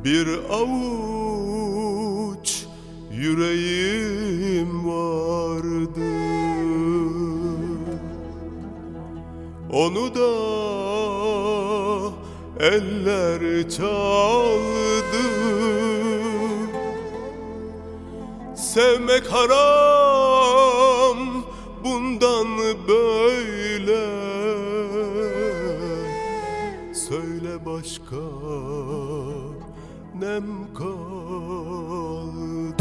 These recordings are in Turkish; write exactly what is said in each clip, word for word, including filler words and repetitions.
Bir avuç yüreğim vardı, onu da eller çaldı. Sevmek haram, bundan böyle. Söyle başka nem kaldı?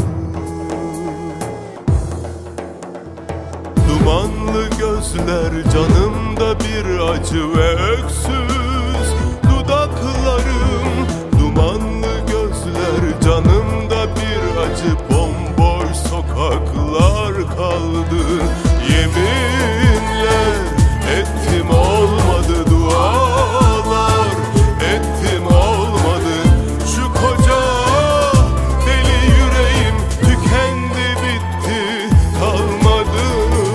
Dumanlı gözler canımda bir acı ve öksüz dudaklarım. Dumanlı gözler canımda bir acı, bomboş sokaklar kaldı. Yeminler ettim olmadı, dualar ettim olmadı. Şu koca deli yüreğim tükendi bitti, kalmadı.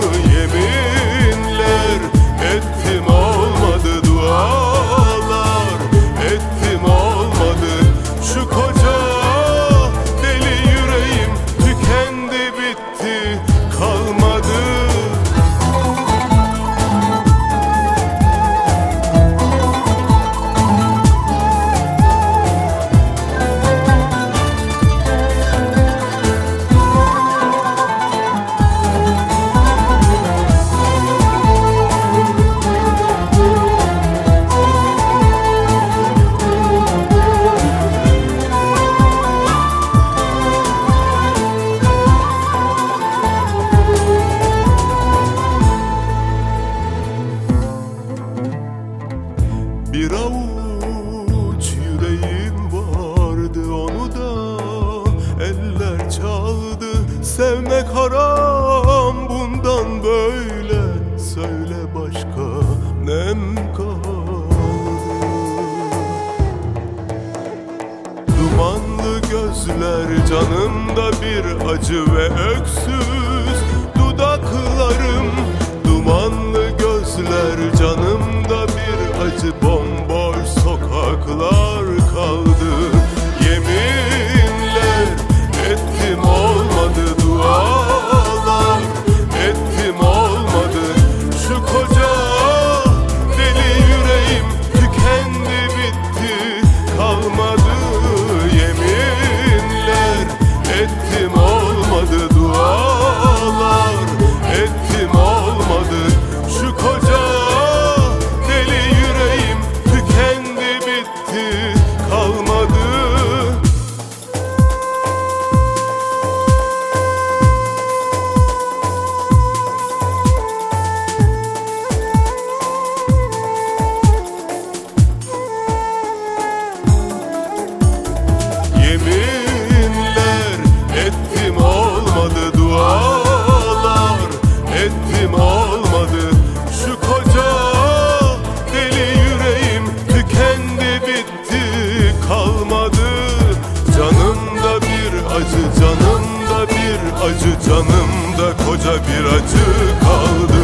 Yeminler ettim olmadı, dualar ettim olmadı. Şu koca deli yüreğim tükendi bitti, kalmadı. Bir avuç yüreğim vardı, onu da eller çaldı. Sevmek haram, bundan böyle. Söyle başka nem kaldı? Dumanlı gözler canımda bir acı ve öksüz dudaklarım. Dumanlı gözler canımda bir acı, bomboş sokaklar kaldı. Yeminler ettim olmadı, dualar ettim olmadı. Şu koca deli yüreğim tükendi bitti, kalmadı. Yeminler ettim olmadı, dualar ettim olmadı. Şu koca deli yüreğim tükendi bitti, kalmadı. Yeminler ettim olmadı, dualar ettim olmadı. Şu koca deli yüreğim tükendi bitti, kalmadı. Canımda bir acı, canımda bir acı, canımda koca bir acı kaldı.